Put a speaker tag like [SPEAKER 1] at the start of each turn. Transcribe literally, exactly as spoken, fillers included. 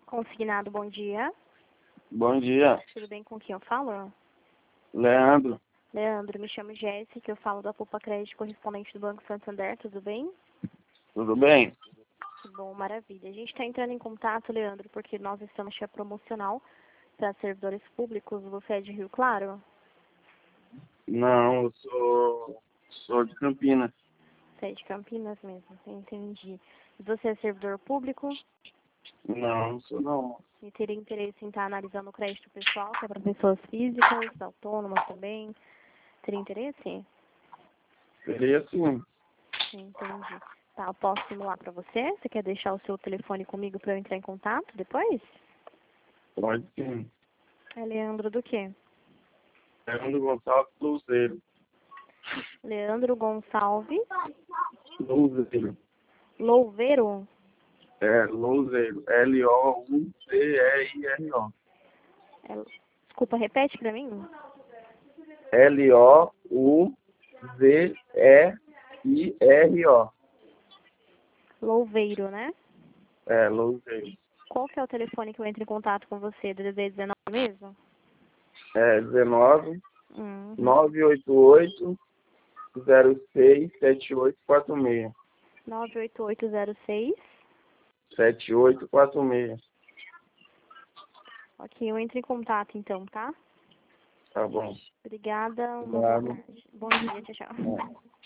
[SPEAKER 1] Consignado, bom dia.
[SPEAKER 2] Bom dia,
[SPEAKER 1] Tudo bem com quem eu falo?
[SPEAKER 2] Leandro.
[SPEAKER 1] Leandro, me chamo Jéssica, eu falo da Poupa Crédito, correspondente do Banco Santander, tudo bem?
[SPEAKER 2] Tudo bem?
[SPEAKER 1] Que bom, maravilha. A gente está entrando em contato, Leandro, porque nós estamos com a promocional para servidores públicos. Você é de Rio Claro?
[SPEAKER 2] Não, eu sou, sou de Campinas.
[SPEAKER 1] Você é de Campinas mesmo, entendi. E você é servidor público?
[SPEAKER 2] Não, não sou não.
[SPEAKER 1] E teria interesse em estar analisando o crédito pessoal, que é para pessoas físicas, autônomas também? Teria interesse?
[SPEAKER 2] Seria sim.
[SPEAKER 1] Entendi. Tá, eu posso simular para você? Você quer deixar o seu telefone comigo para eu entrar em contato depois?
[SPEAKER 2] Pode sim.
[SPEAKER 1] É Leandro do quê?
[SPEAKER 2] Leandro Gonçalves Louzeiro.
[SPEAKER 1] Leandro Gonçalves
[SPEAKER 2] Louzeiro.
[SPEAKER 1] Louveiro?
[SPEAKER 2] É, Louzeiro. L O U C E I R O.
[SPEAKER 1] É, desculpa, repete para mim.
[SPEAKER 2] L O U Z E I R O.
[SPEAKER 1] Louveiro, né?
[SPEAKER 2] É, Louzeiro.
[SPEAKER 1] Qual que é o telefone que eu entro em contato com você? D D D dezenove mesmo?
[SPEAKER 2] É dezenove,
[SPEAKER 1] Uhum.
[SPEAKER 2] nove oito oito, zero seis, sete oito quatro seis.
[SPEAKER 1] nove oito oito zero seis.
[SPEAKER 2] sete oito quatro seis.
[SPEAKER 1] Ok, eu entro em contato então, tá?
[SPEAKER 2] Tá bom.
[SPEAKER 1] Obrigada, uma boa
[SPEAKER 2] Obrigado.
[SPEAKER 1] tarde. Bom dia, tchau, tchau.
[SPEAKER 2] É.